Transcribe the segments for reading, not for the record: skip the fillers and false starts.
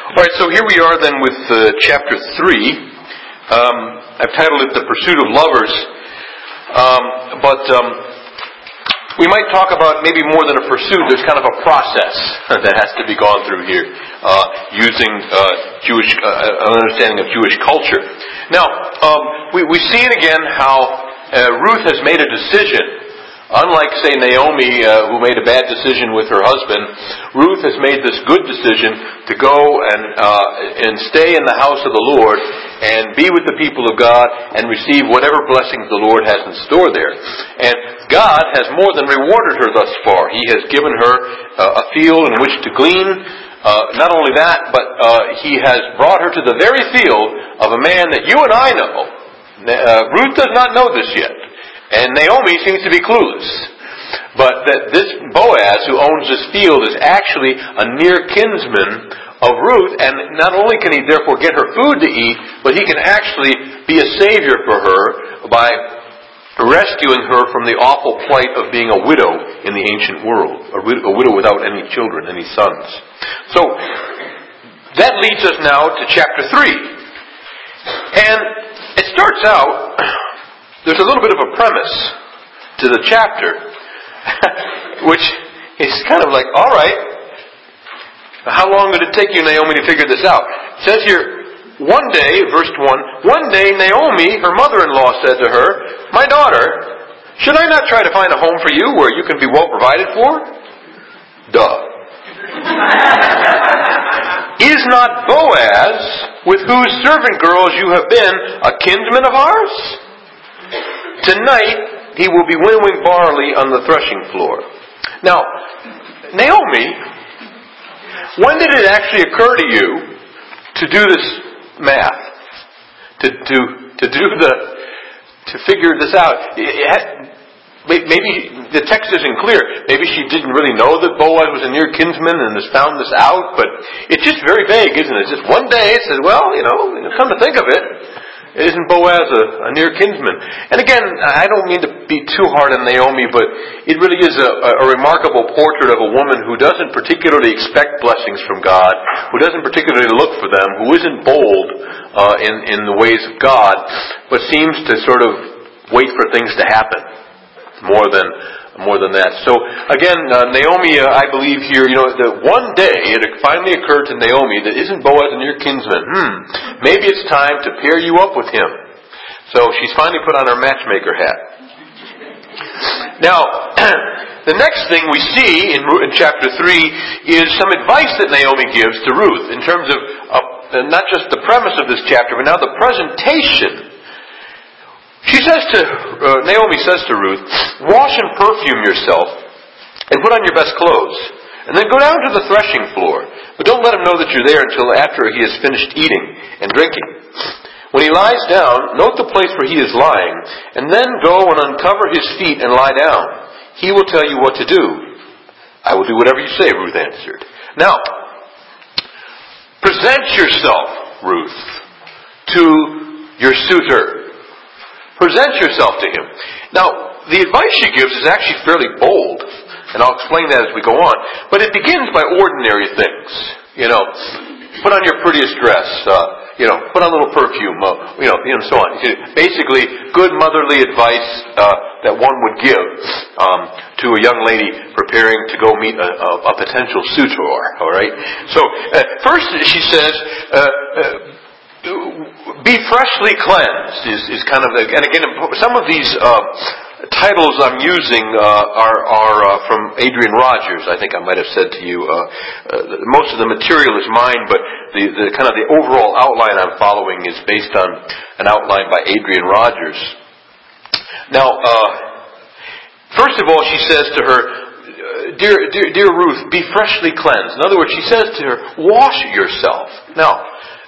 All right, so here we are then with chapter 3. I've titled it The Pursuit of Lovers. But we might talk about maybe more than a pursuit. There's kind of a process that has to be gone through here, using Jewish understanding of Jewish culture. Now, we see it again how Ruth has made a decision. Unlike, say, Naomi, who made a bad decision with her husband, Ruth has made this good decision to go and stay in the house of the Lord and be with the people of God and receive whatever blessings the Lord has in store there. And God has more than rewarded her thus far. He has given her a field in which to glean. Not only that, but He has brought her to the very field of a man that you and I know. Ruth does not know this yet. And Naomi seems to be clueless. But that this Boaz, who owns this field, is actually a near kinsman of Ruth, and not only can he therefore get her food to eat, but he can actually be a savior for her by rescuing her from the awful plight of being a widow in the ancient world. A widow without any children, any sons. So, that leads us now to chapter 3. And it starts out... There's a little bit of a premise to the chapter, which is kind of like, all right, how long did it take you, Naomi, to figure this out? It says here, one day, verse 1, one day Naomi, her mother-in-law, said to her, my daughter, should I not try to find a home for you where you can be well provided for? Duh. Is not Boaz, with whose servant girls you have been, a kinsman of ours? Tonight, he will be winnowing barley on the threshing floor. Now, Naomi, when did it actually occur to you to do this math? To figure this out? Maybe the text isn't clear. Maybe she didn't really know that Boaz was a near kinsman and has found this out, but it's just very vague, isn't it? It's just one day it says, well, come to think of it, isn't Boaz a near kinsman? And again, I don't mean to be too hard on Naomi, but it really is a remarkable portrait of a woman who doesn't particularly expect blessings from God, who doesn't particularly look for them, who isn't bold in the ways of God, but seems to sort of wait for things to happen more than that. So again, Naomi, I believe here, that one day it finally occurred to Naomi that isn't Boaz a near kinsman? Maybe it's time to pair you up with him. So she's finally put on her matchmaker hat. Now, the next thing we see in chapter 3 is some advice that Naomi gives to Ruth in terms of not just the premise of this chapter, but now the presentation. Naomi says to Ruth, wash and perfume yourself and put on your best clothes, and then go down to the threshing floor. But don't let him know that you're there until after he has finished eating and drinking. When he lies down, note the place where he is lying, and then go and uncover his feet and lie down. He will tell you what to do. I will do whatever you say, Ruth answered. Now, present yourself, Ruth, to your suitor. Present yourself to him. Now, the advice she gives is actually fairly bold, and I'll explain that as we go on. But it begins by ordinary things. Put on your prettiest dress. Put on a little perfume. And so on. Basically, good motherly advice that one would give to a young lady preparing to go meet a potential suitor. All right. So first, she says. Be freshly cleansed is kind of, and again, some of these titles I'm using are from Adrian Rogers. I think I might have said to you, most of the material is mine, but the kind of the overall outline I'm following is based on an outline by Adrian Rogers. Now, first of all, she says to her, dear Ruth, be freshly cleansed. In other words, she says to her, wash yourself. Now,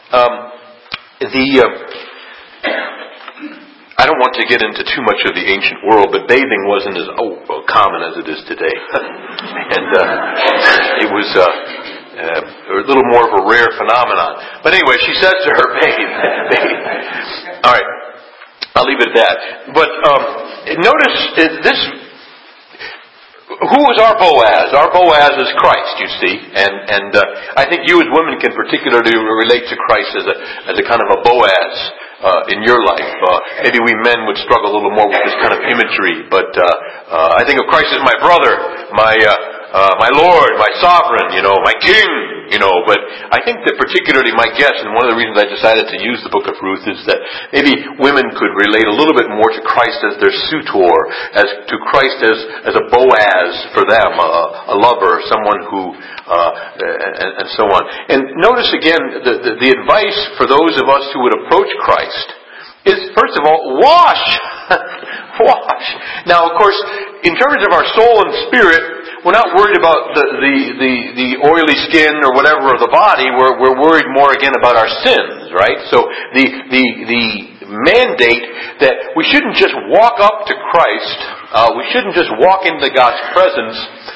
I don't want to get into too much of the ancient world, but bathing wasn't as common as it is today. And it was a little more of a rare phenomenon. But anyway, she says to her, bathe. All right, I'll leave it at that. But notice this, who is our Boaz? Our Boaz is Christ, you see, and I think you as women can particularly relate to Christ as a kind of a Boaz in your life. Maybe we men would struggle a little more with this kind of imagery, but I think of Christ as my brother, my Lord, my sovereign, my King, but I think that particularly my guess, and one of the reasons I decided to use the book of Ruth is that maybe women could relate a little bit more to Christ as their suitor, as to Christ as a Boaz for them, a lover, someone who, and so on. And notice again, the advice for those of us who would approach Christ is, first of all, wash. Wash. Now, of course, in terms of our soul and spirit, we're not worried about the oily skin or whatever of the body. We're worried more again about our sins, right? So the mandate that we shouldn't just walk up to Christ, we shouldn't just walk into God's presence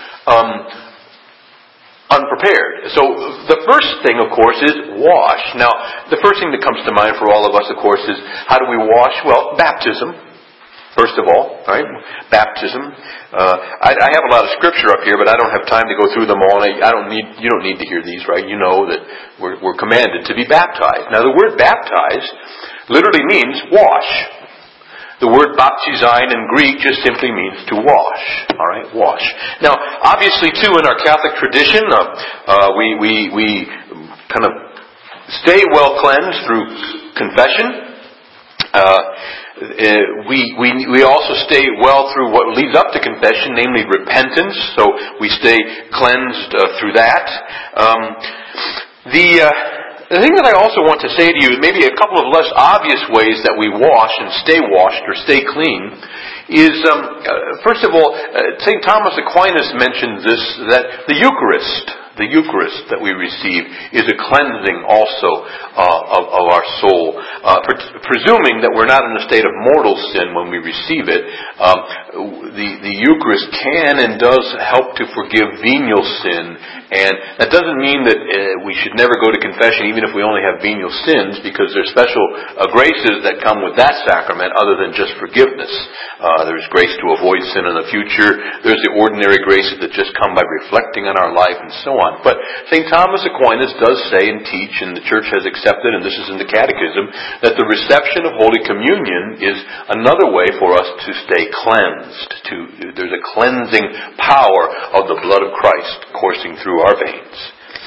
unprepared. So the first thing, of course, is wash. Now, the first thing that comes to mind for all of us, of course, is how do we wash? Well, baptism. First of all, right? Baptism. I have a lot of scripture up here, but I don't have time to go through them all. And you don't need to hear these, right? You know that we're commanded to be baptized. Now, the word baptized literally means wash. The word baptizein in Greek just simply means to wash. All right, wash. Now, obviously, too, in our Catholic tradition, we kind of stay well cleansed through confession. We also stay well through what leads up to confession, namely repentance. So we stay cleansed through that. The thing that I also want to say to you, maybe a couple of less obvious ways that we wash and stay washed or stay clean, is first of all, St. Thomas Aquinas mentions this, that the Eucharist that we receive is a cleansing also of our soul. Presuming that we're not in a state of mortal sin when we receive it, the Eucharist can and does help to forgive venial sin. And that doesn't mean that we should never go to confession even if we only have venial sins, because there's special graces that come with that sacrament other than just forgiveness. There's grace to avoid sin in the future. There's the ordinary graces that just come by reflecting on our life and so on. But St. Thomas Aquinas does say and teach, and the Church has accepted, and this is in the Catechism, that the reception of Holy Communion is another way for us to stay cleansed. There's a cleansing power of the blood of Christ coursing through our veins.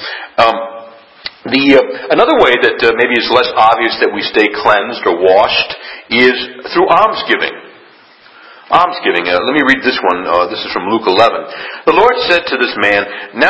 Another way that maybe is less obvious that we stay cleansed or washed is through almsgiving. Almsgiving. Let me read this one. This is from Luke 11. The Lord said to this man,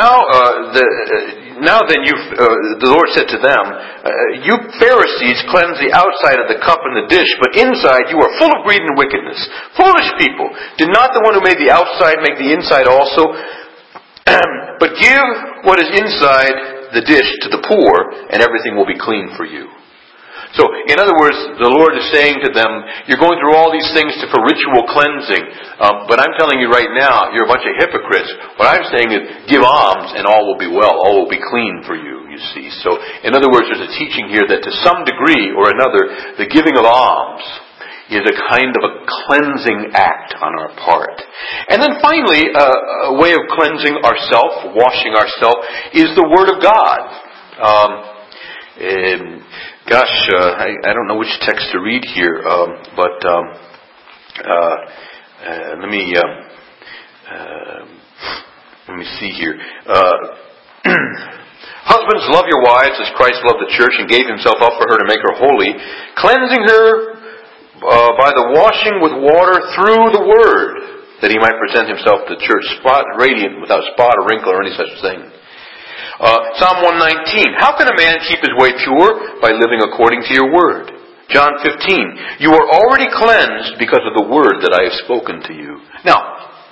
the Lord said to them, you Pharisees cleanse the outside of the cup and the dish, but inside you are full of greed and wickedness. Foolish people! Did not the one who made the outside make the inside also? But give what is inside the dish to the poor, and everything will be clean for you. So, in other words, the Lord is saying to them, you're going through all these things for ritual cleansing, but I'm telling you right now, you're a bunch of hypocrites. What I'm saying is, give alms and all will be well, all will be clean for you, you see. So, in other words, there's a teaching here that to some degree or another, the giving of alms is a kind of a cleansing act on our part. And then finally, a way of cleansing ourselves, washing ourselves, is the Word of God. I don't know which text to read here, but let me see here. Husbands, love your wives as Christ loved the church and gave himself up for her to make her holy, cleansing her by the washing with water through the Word, that he might present himself to the church radiant, without spot or wrinkle or any such thing. Psalm 119. How can a man keep his way pure? By living according to your word. John 15. You are already cleansed because of the word that I have spoken to you. Now,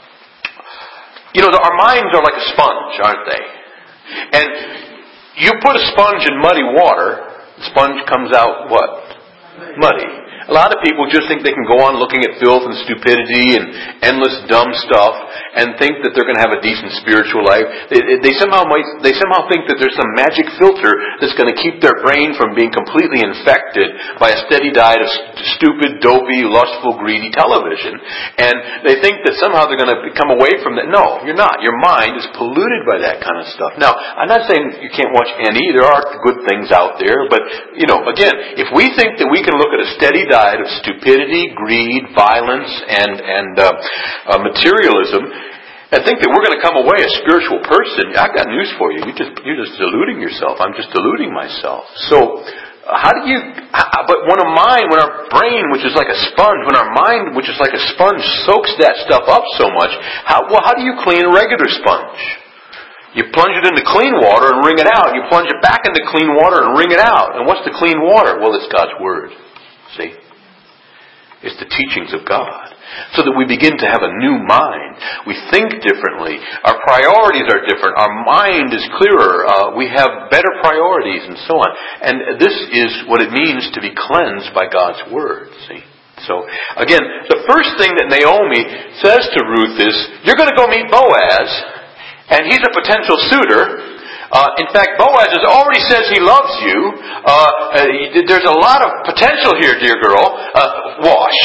our minds are like a sponge, aren't they? And you put a sponge in muddy water, the sponge comes out what? Muddy. A lot of people just think they can go on looking at filth and stupidity and endless dumb stuff and think that they're going to have a decent spiritual life. They somehow think that there's some magic filter that's going to keep their brain from being completely infected by a steady diet of stupid, dopey, lustful, greedy television. And they think that somehow they're going to come away from that. No, you're not. Your mind is polluted by that kind of stuff. Now, I'm not saying you can't watch any. There are good things out there. But, again, if we think that we can look at a steady diet of stupidity, greed, violence, and materialism, and think that we're going to come away a spiritual person, I've got news for you. You're just deluding yourself. I'm just deluding myself. So, but when our brain, which is like a sponge, when our mind, which is like a sponge, soaks that stuff up so much, how do you clean a regular sponge? You plunge it into clean water and wring it out. You plunge it back into clean water and wring it out. And what's the clean water? Well, it's God's Word. See? It's the teachings of God. So that we begin to have a new mind. We think differently. Our priorities are different. Our mind is clearer. We have better priorities and so on. And this is what it means to be cleansed by God's Word. See? So, again, the first thing that Naomi says to Ruth is, you're going to go meet Boaz, and he's a potential suitor. In fact, Boaz has already says he loves you. There's a lot of potential here, dear girl. Wash.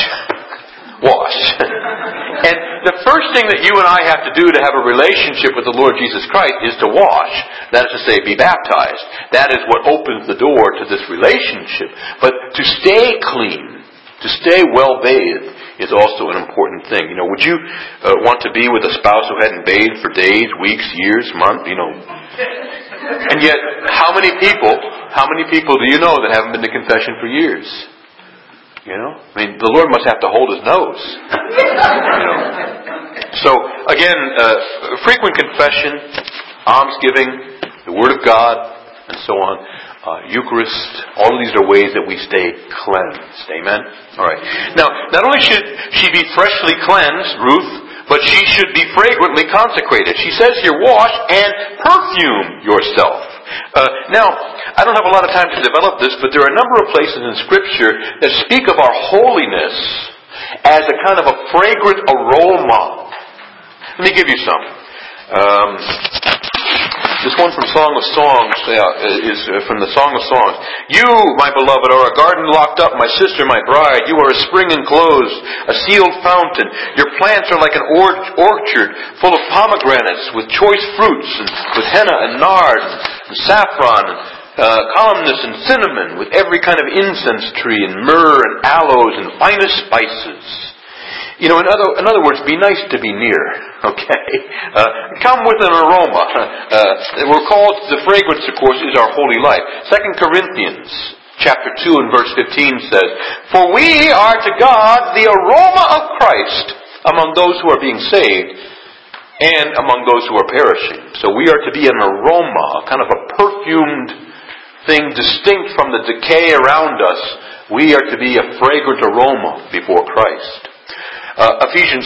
And the first thing that you and I have to do to have a relationship with the Lord Jesus Christ is to wash. That is to say, be baptized. That is what opens the door to this relationship. But to stay clean, to stay well-bathed, is also an important thing. Would you want to be with a spouse who hadn't bathed for days, weeks, years, months, And yet, how many people do you know that haven't been to confession for years? The Lord must have to hold His nose. So, again, frequent confession, almsgiving, the Word of God, and so on. Eucharist, all of these are ways that we stay cleansed. Amen? Alright. Now, not only should she be freshly cleansed, Ruth, but she should be fragrantly consecrated. She says here, wash and perfume yourself. Now, I don't have a lot of time to develop this, but there are a number of places in Scripture that speak of our holiness as a kind of a fragrant aroma. Let me give you some. This one from Song of Songs is from the Song of Songs. You, my beloved, are a garden locked up, my sister, my bride. You are a spring enclosed, a sealed fountain. Your plants are like an orchard full of pomegranates with choice fruits, and with henna and nard and saffron and calmness and cinnamon, with every kind of incense tree and myrrh and aloes and finest spices. In other words, be nice to be near. Okay? Come with an aroma. We're called, the fragrance, of course, is our holy life. 2 Corinthians chapter 2 and verse 15 says, for we are to God the aroma of Christ among those who are being saved and among those who are perishing. So we are to be an aroma, kind of a perfumed thing distinct from the decay around us. We are to be a fragrant aroma before Christ. Ephesians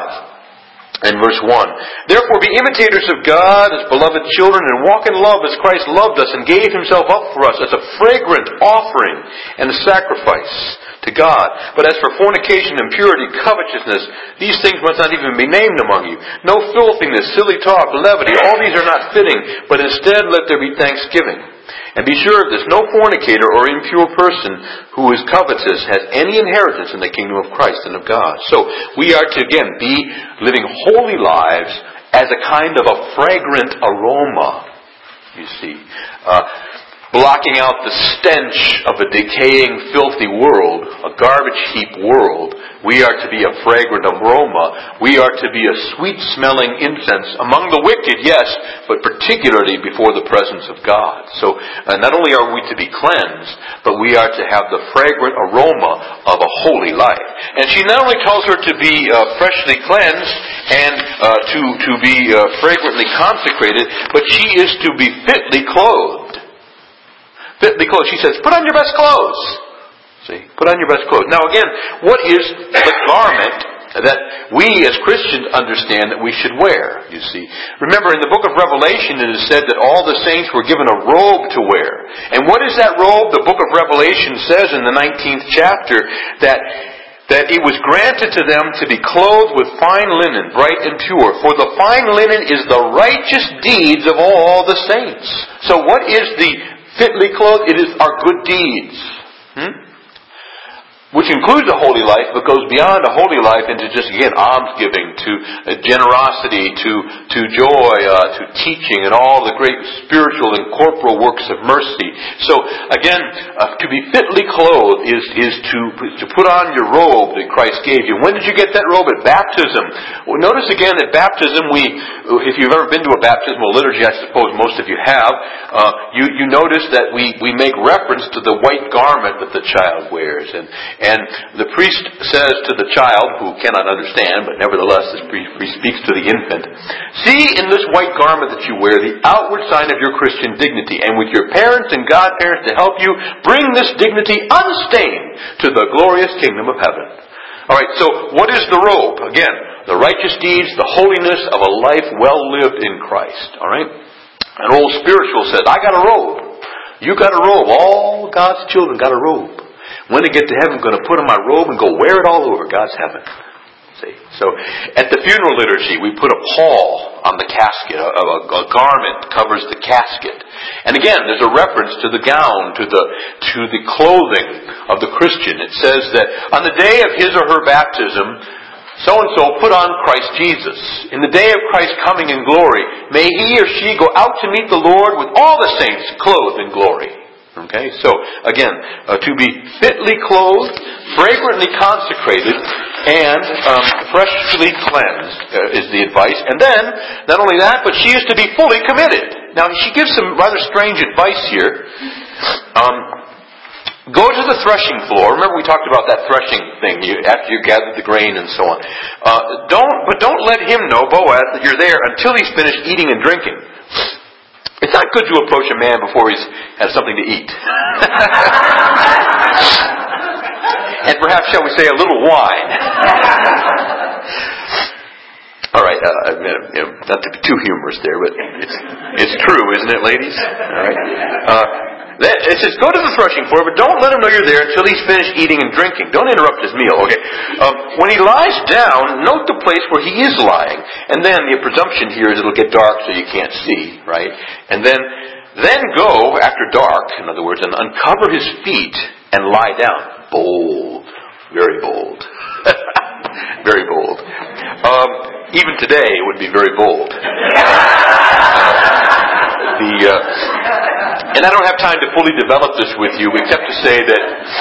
5 and verse 1. Therefore be imitators of God as beloved children, and walk in love as Christ loved us and gave Himself up for us as a fragrant offering and a sacrifice to God. But as for fornication, impurity, covetousness, these things must not even be named among you. No filthiness, silly talk, levity, all these are not fitting, but instead let there be thanksgiving. And be sure of this, no fornicator or impure person who is covetous has any inheritance in the kingdom of Christ and of God. So we are to, again, be living holy lives as a kind of a fragrant aroma, you see. Blocking out the stench of a decaying, filthy world, a garbage heap world. We are to be a fragrant aroma. We are to be a sweet-smelling incense among the wicked, yes, but particularly before the presence of God. So not only are we to be cleansed, but we are to have the fragrant aroma of a holy life. And she not only tells her to be freshly cleansed and to be fragrantly consecrated, but she is to be fitly clothed. Fitly clothed. She says, put on your best clothes. See, put on your best clothes. Now again, what is the garment that we as Christians understand that we should wear, you see. Remember, in the book of Revelation it is said that all the saints were given a robe to wear. And what is that robe? The book of Revelation says in the 19th chapter that it was granted to them to be clothed with fine linen, bright and pure. For the fine linen is the righteous deeds of all the saints. So what is the fitly clothed? It is our good deeds. Which includes a holy life, but goes beyond a holy life into just, again, almsgiving, to generosity, to joy, to teaching, and all the great spiritual and corporal works of mercy. So, again, to be fitly clothed is to put on your robe that Christ gave you. When did you get that robe? At baptism. Well, notice again that baptism, if you've ever been to a baptismal liturgy, I suppose most of you have, you notice that we make reference to the white garment that the child wears. And the priest says to the child, who cannot understand, but nevertheless this priest speaks to the infant, "See in this white garment that you wear the outward sign of your Christian dignity, and with your parents and godparents to help you, bring this dignity unstained to the glorious kingdom of heaven." Alright, so what is the robe? Again, the righteous deeds, the holiness of a life well lived in Christ. Alright? An old spiritual says, "I got a robe." You got a robe. All God's children got a robe. When I get to heaven, I'm going to put on my robe and go wear it all over God's heaven. See? So, at the funeral liturgy, we put a pall on the casket. A garment covers the casket. And again, there's a reference to the gown, to the clothing of the Christian. It says that on the day of his or her baptism, so-and-so put on Christ Jesus. In the day of Christ's coming in glory, may he or she go out to meet the Lord with all the saints clothed in glory. Okay, so again, to be fitly clothed, fragrantly consecrated, and freshly cleansed is the advice. And then, not only that, but she is to be fully committed. Now, she gives some rather strange advice here. Go to the threshing floor. Remember we talked about that threshing thing after you gathered the grain and so on. Don't let him know, Boaz, that you're there until he's finished eating and drinking. It's not good to approach a man before he's had something to eat. And perhaps, shall we say, a little wine. All right, not to be too humorous there, but it's true, isn't it, ladies? All right. It says, go to the threshing floor, but don't let him know you're there until he's finished eating and drinking. Don't interrupt his meal. Okay. When he lies down, note the place where he is lying. And then the presumption here is it'll get dark so you can't see, right? And then go after dark, in other words, and uncover his feet and lie down. Bold. Very bold. Very bold. Even today it would be very bold. And I don't have time to fully develop this with you, except to say that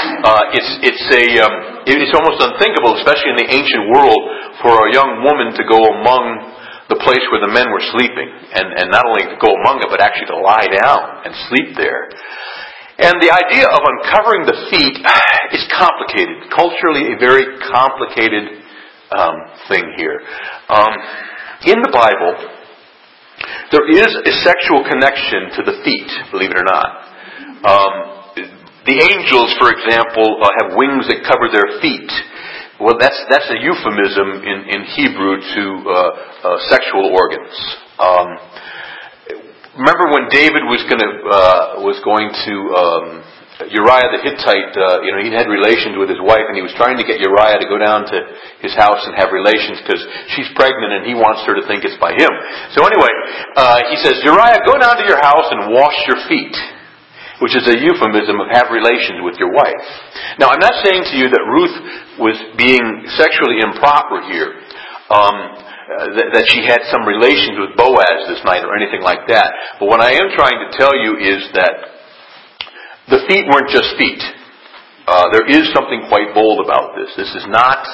it's almost unthinkable, especially in the ancient world, for a young woman to go among the place where the men were sleeping, and not only to go among it, but actually to lie down and sleep there. And the idea of uncovering the feet is complicated, culturally a very complicated thing here. In the Bible, there is a sexual connection to the feet, believe it or not. The angels, for example, have wings that cover their feet. Well, that's a euphemism in Hebrew to sexual organs. Remember when David was going to Uriah the Hittite? He had relations with his wife, and he was trying to get Uriah to go down to his house and have relations because she's pregnant, and he wants her to think it's by him. So anyway, he says, Uriah, go down to your house and wash your feet, which is a euphemism of have relations with your wife. Now, I'm not saying to you that Ruth was being sexually improper here, that she had some relations with Boaz this night or anything like that. But what I am trying to tell you is that the feet weren't just feet. There is something quite bold about this. This is not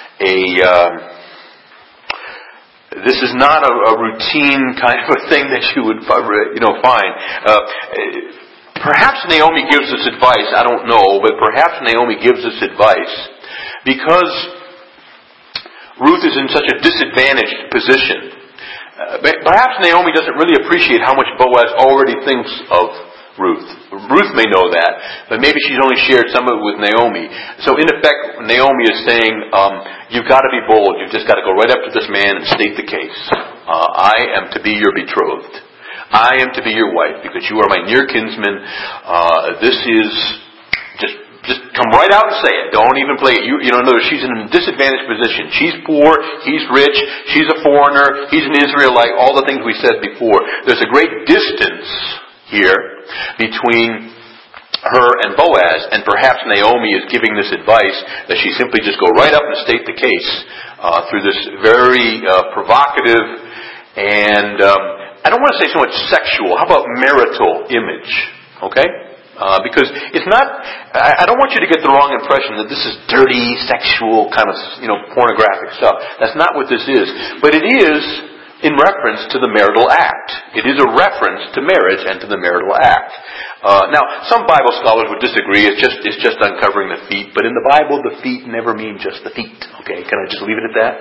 a routine kind of a thing that you would find. Perhaps Naomi gives us advice. I don't know, but perhaps Naomi gives us advice because Ruth is in such a disadvantaged position. Perhaps Naomi doesn't really appreciate how much Boaz already thinks of Ruth. Ruth may know that, but maybe she's only shared some of it with Naomi. So in effect, Naomi is saying, you've got to be bold. You've just got to go right up to this man and state the case. I am to be your betrothed. I am to be your wife because you are my near kinsman. This is just come right out and say it. Don't even play it. You know, she's in a disadvantaged position. She's poor. He's rich. She's a foreigner. He's an Israelite. All the things we said before. There's a great distance here between her and Boaz, and perhaps Naomi is giving this advice that she simply just go right up and state the case through this very provocative and I don't want to say so much sexual. How about marital image? Okay? Because it's not. I don't want you to get the wrong impression that this is dirty, sexual kind of pornographic stuff. That's not what this is. But it is in reference to the marital act. It is a reference to marriage and to the marital act. Now, some Bible scholars would disagree. It's just uncovering the feet. But in the Bible, the feet never mean just the feet. Okay, can I just leave it at that?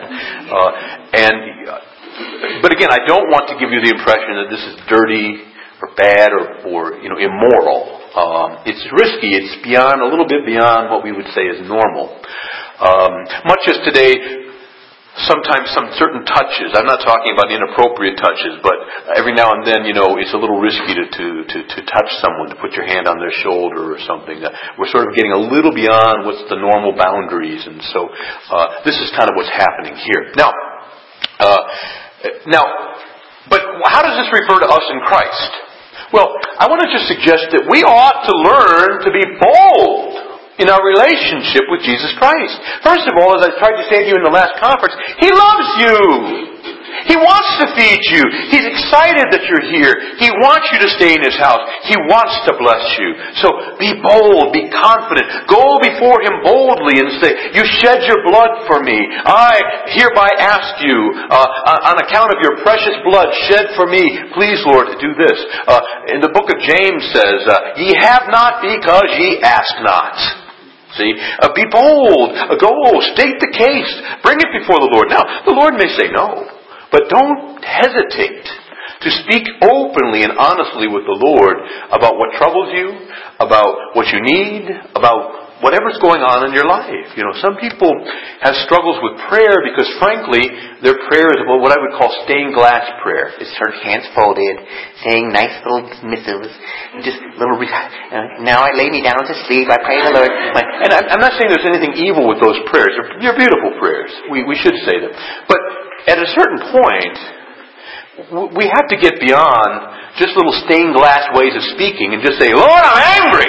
But again, I don't want to give you the impression that this is dirty or bad or immoral. It's risky. It's a little bit beyond what we would say is normal. Much as today. Sometimes some certain touches, I'm not talking about inappropriate touches, but every now and then, it's a little risky to touch someone, to put your hand on their shoulder or something. We're sort of getting a little beyond what's the normal boundaries, and so this is kind of what's happening here. Now, but how does this refer to us in Christ? Well, I want to just suggest that we ought to learn to be bold in our relationship with Jesus Christ. First of all, as I tried to say to you in the last conference, He loves you. He wants to feed you. He's excited that you're here. He wants you to stay in His house. He wants to bless you. So be bold, be confident. Go before Him boldly and say, you shed your blood for me. I hereby ask you, on account of your precious blood shed for me, please, Lord, do this. In the book of James says, ye have not because ye ask not. See? Be bold. Go. State the case. Bring it before the Lord. Now, the Lord may say no. But don't hesitate to speak openly and honestly with the Lord about what troubles you, about what you need, about whatever's going on in your life. Some people have struggles with prayer because, frankly, their prayer is what I would call stained glass prayer. It's sort of hands folded, saying nice little missives, just little. Now I lay me down to sleep. I pray the Lord. And I'm not saying there's anything evil with those prayers. They're beautiful prayers. We should say them, but at a certain point, we have to get beyond just little stained glass ways of speaking and just say, Lord, I'm angry.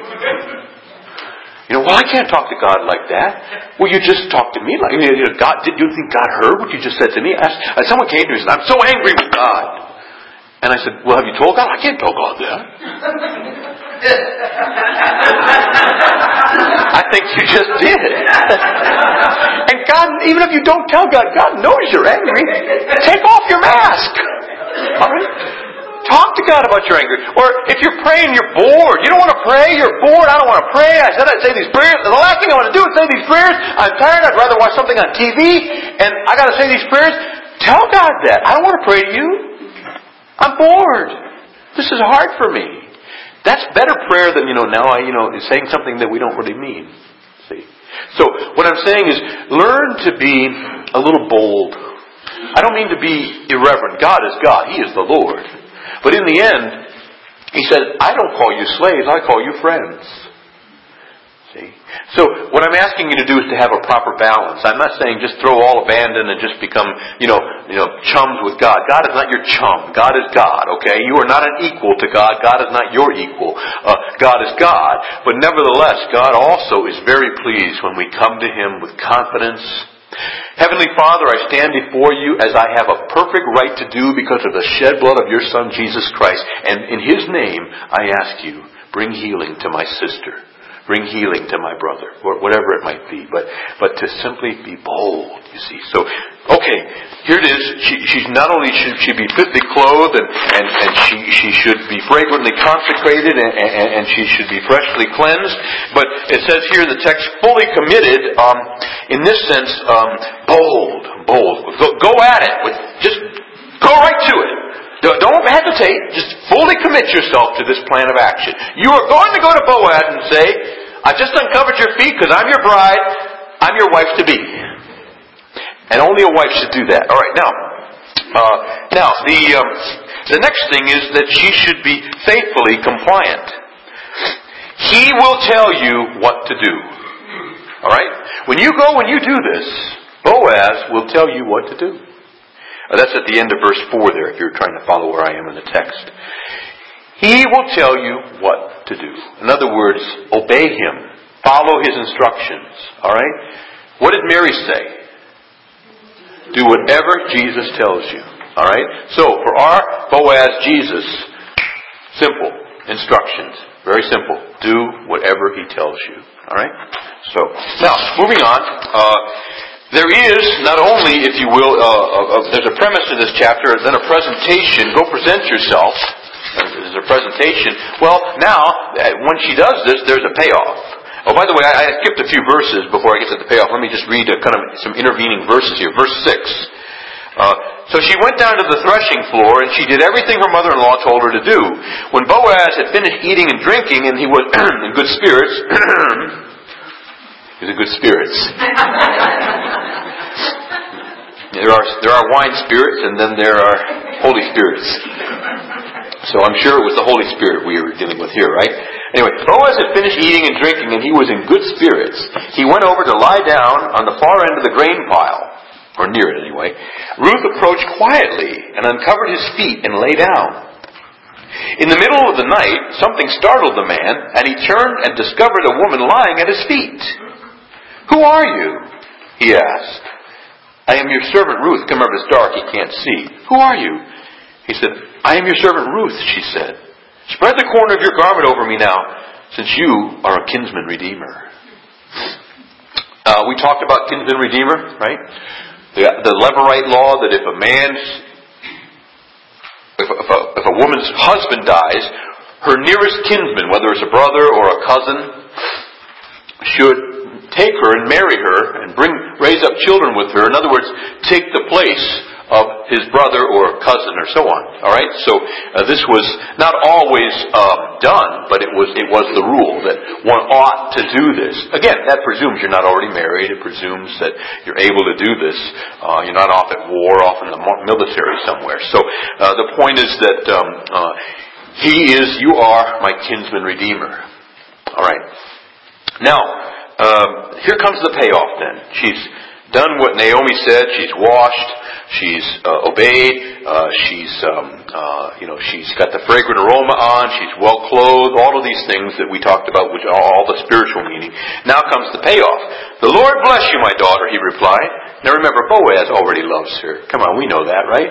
Well, I can't talk to God like that. Well, you just talked to me like God. Did you think God heard what you just said to me? Someone came to me and said, I'm so angry with God. And I said, well, have you told God? I can't tell God that. I think you just did. And God, even if you don't tell God, God knows you're angry. Take off your mask. All right? Talk to God about your anger. Or if you're praying, you're bored. You don't want to pray, you're bored. I don't want to pray. I said I'd say these prayers. And the last thing I want to do is say these prayers. I'm tired. I'd rather watch something on TV. And I got to say these prayers. Tell God that. I don't want to pray to you. I'm bored. This is hard for me. That's better prayer than, saying something that we don't really mean. See? So, what I'm saying is, learn to be a little bold. I don't mean to be irreverent. God is God. He is the Lord. But in the end, He said, I don't call you slaves, I call you friends. See? So, what I'm asking you to do is to have a proper balance. I'm not saying just throw all abandon and just become, chums with God. God is not your chum. God is God, okay? You are not an equal to God. God is not your equal. God is God. But nevertheless, God also is very pleased when we come to Him with confidence. Heavenly Father, I stand before you as I have a perfect right to do because of the shed blood of your Son, Jesus Christ. And in His name, I ask you, bring healing to my sister. Bring healing to my brother, or whatever it might be. But to simply be bold, you see. So, okay, here it is. She's not only should she be fitly clothed, and she should be fragrantly consecrated, and she should be freshly cleansed. But it says here in the text, fully committed. In this sense, bold. Go at it. Just go right to it. Don't hesitate. Just fully commit yourself to this plan of action. You are going to go to Boaz and say, I've just uncovered your feet because I'm your bride. I'm your wife to be. And only a wife should do that. All right, now the next thing is that she should be faithfully compliant. He will tell you what to do. All right? When you go and you do this, Boaz will tell you what to do. That's at the end of verse 4 there, if you're trying to follow where I am in the text. He will tell you what to do. In other words, obey him. Follow his instructions. All right? What did Mary say? Do whatever Jesus tells you. All right? So, for our Boaz Jesus, simple instructions. Very simple. Do whatever he tells you. All right? So, now, moving on. There is not only, if you will, there's a premise to this chapter, and then a presentation. Go present yourself. There's a presentation. Well, now, when she does this, there's a payoff. Oh, by the way, I skipped a few verses before I get to the payoff. Let me just read some intervening verses here. Verse 6. So she went down to the threshing floor, and she did everything her mother-in-law told her to do. When Boaz had finished eating and drinking, and he was in good spirits, he was in good spirits. There are wine spirits, and then there are Holy Spirits. So I'm sure it was the Holy Spirit we were dealing with here, right? Anyway, Boaz had finished eating and drinking, and he was in good spirits. He went over to lie down on the far end of the grain pile. Or near it anyway. Ruth approached quietly and uncovered his feet and lay down. In the middle of the night, something startled the man, and he turned and discovered a woman lying at his feet. Who are you? He asked. I am your servant Ruth. Come over, it's dark, he can't see. Who are you? He said, I am your servant Ruth, she said. Spread the corner of your garment over me now, since you are a kinsman redeemer. We talked about kinsman redeemer, right? The Levirate law that if a woman's husband dies, her nearest kinsman, whether it's a brother or a cousin, should take her and marry her and raise up children with her. In other words, take the place of his brother or cousin or so on. All right. So this was not always done, but it was the rule that one ought to do this. Again, that presumes you're not already married. It presumes that you're able to do this. You're not off at war, off in the military somewhere. So the point is that you are my kinsman redeemer. All right. Now here comes the payoff. Then she's done what Naomi said. She's washed. She's obeyed. She's got the fragrant aroma on. She's well clothed. All of these things that we talked about, which are all the spiritual meaning. Now comes the payoff. The Lord bless you, my daughter, he replied. Now remember, Boaz already loves her. Come on, we know that, right?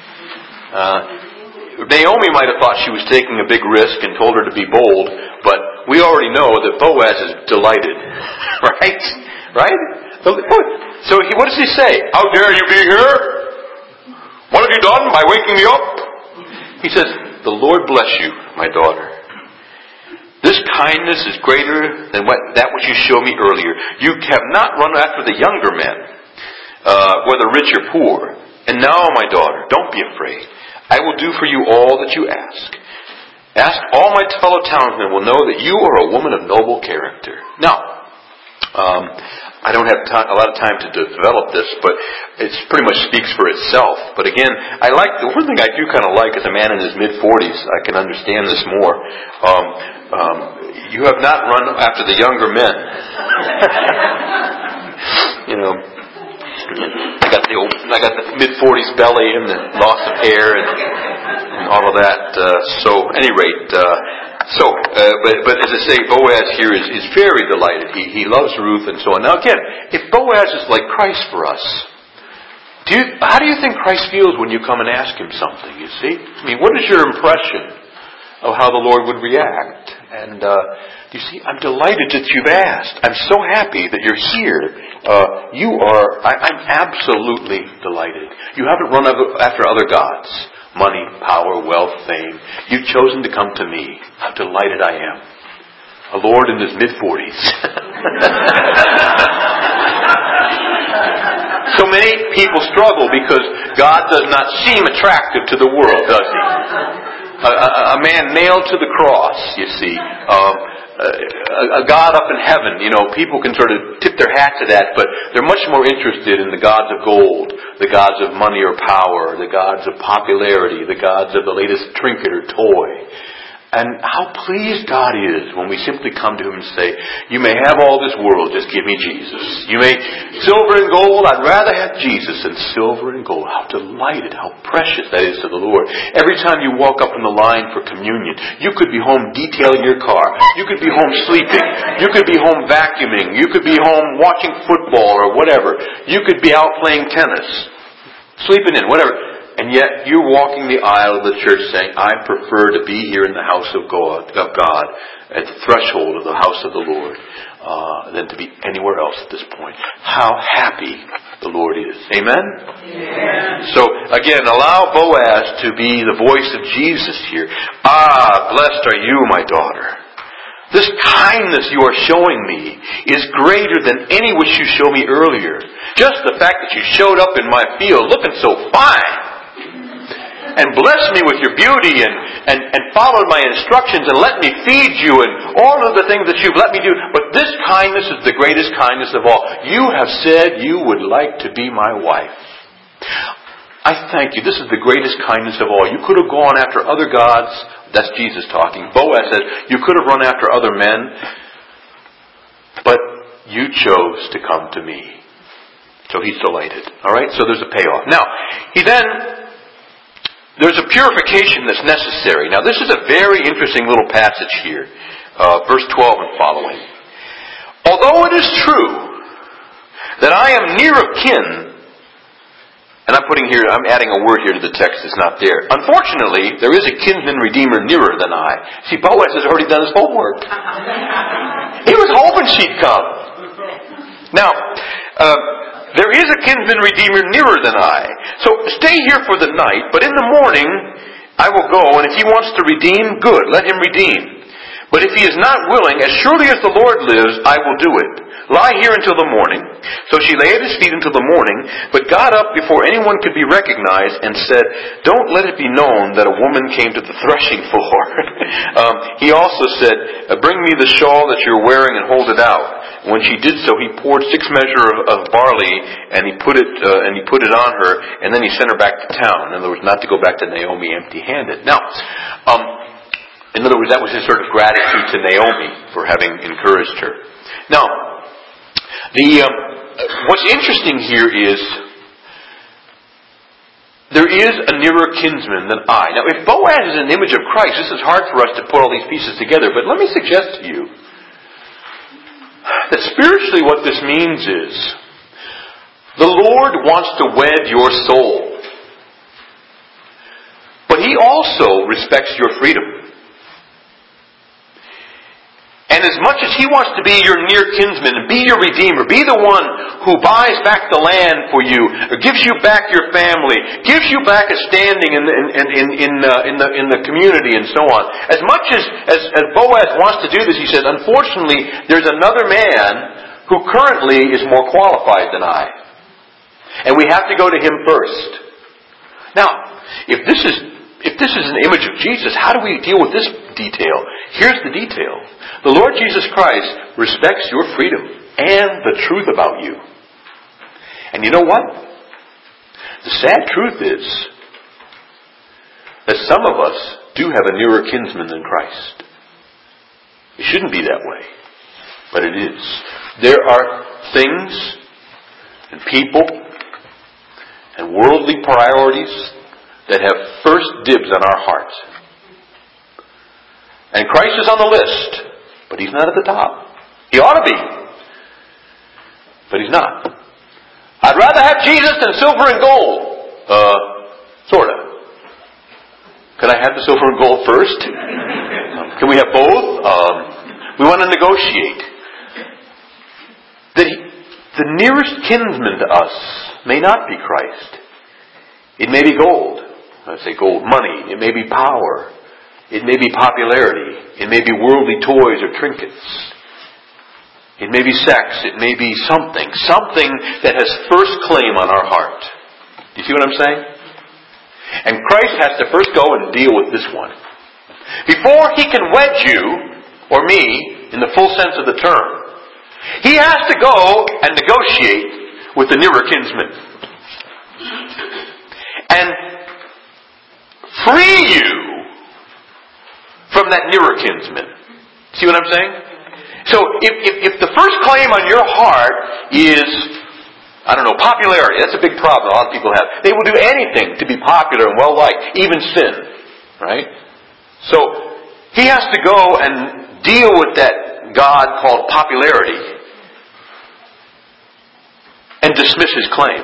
Naomi might have thought she was taking a big risk and told her to be bold, but we already know that Boaz is delighted. Right? Right? So what does he say? How dare you be here? What have you done by waking me up? He says, the Lord bless you, my daughter. This kindness is greater than that which you showed me earlier. You have not run after the younger men, whether rich or poor. And now, my daughter, don't be afraid. I will do for you all that you ask. Ask all my fellow townsmen will know that you are a woman of noble character. Now, I don't have a lot of time to develop this, but it pretty much speaks for itself. But again, the one thing I do kind of like as a man in his mid-40s, I can understand this more. You have not run after the younger men. I got the mid-40s belly and the loss of hair and all of that. So, at any rate. But as I say, Boaz here is very delighted. He loves Ruth and so on. Now again, if Boaz is like Christ for us, how do you think Christ feels when you come and ask him something, you see? I mean, what is your impression of how the Lord would react? And you see, I'm delighted that you've asked. I'm so happy that you're here. I'm absolutely delighted. You haven't run after other gods. Money, power, wealth, fame. You've chosen to come to me. How delighted I am. A Lord in his mid-40s. So many people struggle because God does not seem attractive to the world, does He? A man nailed to the cross, you see. A God up in heaven, people can sort of tip their hat to that, but they're much more interested in the gods of gold, the gods of money or power, the gods of popularity, the gods of the latest trinket or toy. And how pleased God is when we simply come to Him and say, you may have all this world, just give me Jesus. You may, silver and gold, I'd rather have Jesus than silver and gold. How delighted, how precious that is to the Lord. Every time you walk up in the line for communion, you could be home detailing your car. You could be home sleeping. You could be home vacuuming. You could be home watching football or whatever. You could be out playing tennis, sleeping in, whatever. And yet you're walking the aisle of the church saying, I prefer to be here in the house of God, at the threshold of the house of the Lord, than to be anywhere else at this point. How happy the Lord is. Amen? Amen. So again, allow Boaz to be the voice of Jesus here. Blessed are you, my daughter. This kindness you are showing me is greater than any which you showed me earlier. Just the fact that you showed up in my field looking so fine, and blessed me with your beauty and followed my instructions and let me feed you and all of the things that you've let me do. But this kindness is the greatest kindness of all. You have said you would like to be my wife. I thank you. This is the greatest kindness of all. You could have gone after other gods. That's Jesus talking. Boaz says, you could have run after other men, but you chose to come to me. So he's delighted. Alright, so there's a payoff. Now, there's a purification that's necessary. Now, this is a very interesting little passage here. Verse 12 and following. Although it is true that I am near of kin, and I'm adding a word here to the text that's not there. Unfortunately, there is a kinsman redeemer nearer than I. See, Boaz has already done his homework. He was hoping she'd come. Now, there is a kinsman redeemer nearer than I. So stay here for the night, but in the morning I will go, and if he wants to redeem, good, let him redeem. But if he is not willing, as surely as the Lord lives, I will do it. Lie here until the morning. So she lay at his feet until the morning, but got up before anyone could be recognized and said, don't let it be known that a woman came to the threshing floor. He also said, bring me the shawl that you're wearing and hold it out. When she did so, he poured 6 measures of barley, and he put it on her, and then he sent her back to town. In other words, not to go back to Naomi empty-handed. Now, in other words, that was his sort of gratitude to Naomi for having encouraged her. Now, what's interesting here is there is a nearer kinsman than I. Now, if Boaz is an image of Christ, this is hard for us to put all these pieces together. But let me suggest to you that spiritually what this means is the Lord wants to wed your soul. But He also respects your freedom. And as much as He wants to be your near kinsman, and be your redeemer, be the one who buys back the land for you, or gives you back your family, gives you back a standing in the community, and so on. As much as Boaz wants to do this, he says, unfortunately, there's another man who currently is more qualified than I, and we have to go to him first. Now, if this is an image of Jesus, how do we deal with this detail? Here's the detail. The Lord Jesus Christ respects your freedom and the truth about you. And you know what? The sad truth is that some of us do have a nearer kinsman than Christ. It shouldn't be that way, but it is. There are things and people and worldly priorities that have first dibs on our hearts. And Christ is on the list, but He's not at the top. He ought to be, but He's not. I'd rather have Jesus than silver and gold. Sort of. Could I have the silver and gold first? Can we have both? We want to negotiate. The nearest kinsman to us may not be Christ. It may be gold. I say gold, money. It may be power. It may be popularity. It may be worldly toys or trinkets. It may be sex. It may be something. Something that has first claim on our heart. Do you see what I'm saying? And Christ has to first go and deal with this one. Before He can wed you, or me, in the full sense of the term, He has to go and negotiate with the nearer kinsman. And free you from that nearer kinsman. See what I'm saying? So if the first claim on your heart is, I don't know, popularity. That's a big problem a lot of people have. They will do anything to be popular and well-liked, even sin. Right? So He has to go and deal with that God called popularity and dismiss His claim.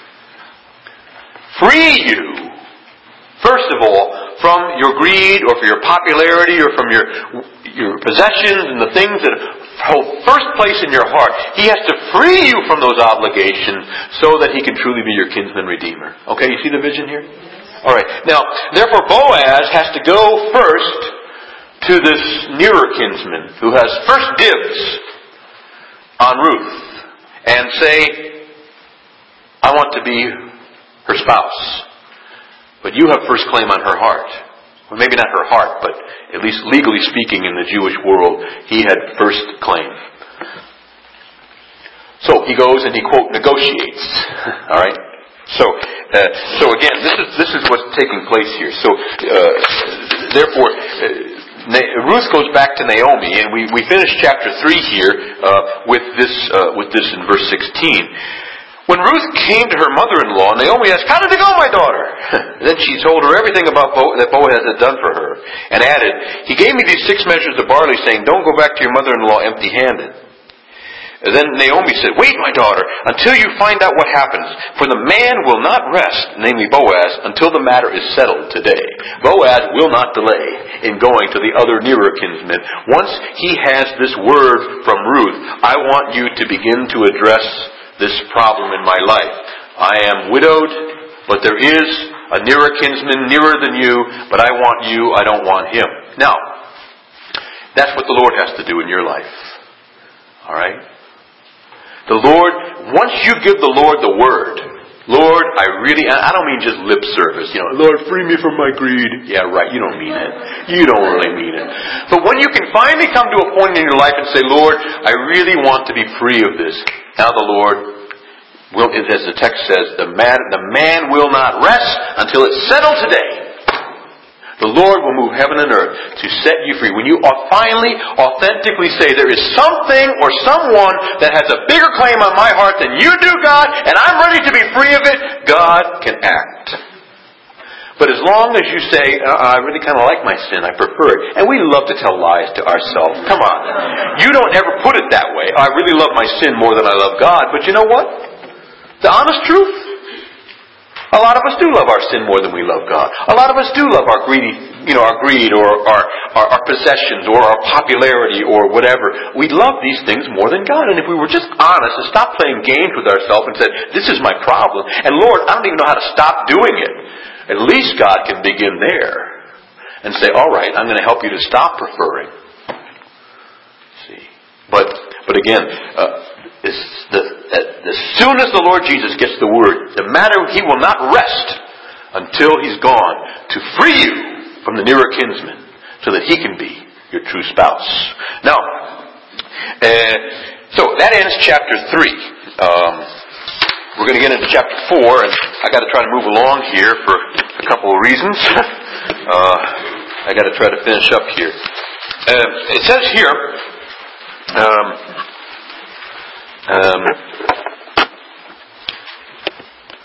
Free you, first of all, from your greed or from your popularity or from your possessions and the things that hold first place in your heart. He has to free you from those obligations so that He can truly be your kinsman redeemer. Okay, you see the vision here? Alright, now, therefore Boaz has to go first to this nearer kinsman who has first dibs on Ruth and say, I want to be her spouse. But you have first claim on her heart. Well, maybe not her heart, but at least legally speaking in the Jewish world, he had first claim. So he goes and he, quote, negotiates. All right? So again, this is what's taking place here. So, therefore, Ruth goes back to Naomi, and we finish chapter 3 here with this in verse 16. When Ruth came to her mother-in-law, Naomi asked, how did it go, my daughter? Then she told her everything about that Boaz had done for her, and added, he gave me these 6 measures of barley, saying, don't go back to your mother-in-law empty-handed. And then Naomi said, wait, my daughter, until you find out what happens, for the man will not rest, namely Boaz, until the matter is settled today. Boaz will not delay in going to the other nearer kinsmen. Once he has this word from Ruth, I want you to begin to address this problem in my life. I am widowed, but there is a nearer kinsman, nearer than you, but I want you, I don't want him. Now, that's what the Lord has to do in your life. Alright? The Lord, once you give the Lord the word, Lord, I don't mean just lip service, Lord, free me from my greed. Yeah, right, you don't mean it. You don't really mean it. But when you can finally come to a point in your life and say, Lord, I really want to be free of this. Now the Lord will, as the text says, the man will not rest until it's settled today. The Lord will move heaven and earth to set you free. When you finally, authentically say, there is something or someone that has a bigger claim on my heart than you do, God, and I'm ready to be free of it, God can act. But as long as you say, I really kind of like my sin, I prefer it. And we love to tell lies to ourselves. Come on. You don't ever put it that way. I really love my sin more than I love God. But you know what? The honest truth? A lot of us do love our sin more than we love God. A lot of us do love our greed or our possessions or our popularity or whatever. We love these things more than God. And if we were just honest and stop playing games with ourselves and said, this is my problem, and Lord, I don't even know how to stop doing it. At least God can begin there and say, all right, I'm going to help you to stop preferring. See, but again, as soon as the Lord Jesus gets the word, the matter, He will not rest until He's gone to free you from the nearer kinsman so that He can be your true spouse. Now, so that ends chapter 3. We're going to get into chapter 4, and I got to try to move along here for a couple of reasons. I got to try to finish up here. It says here,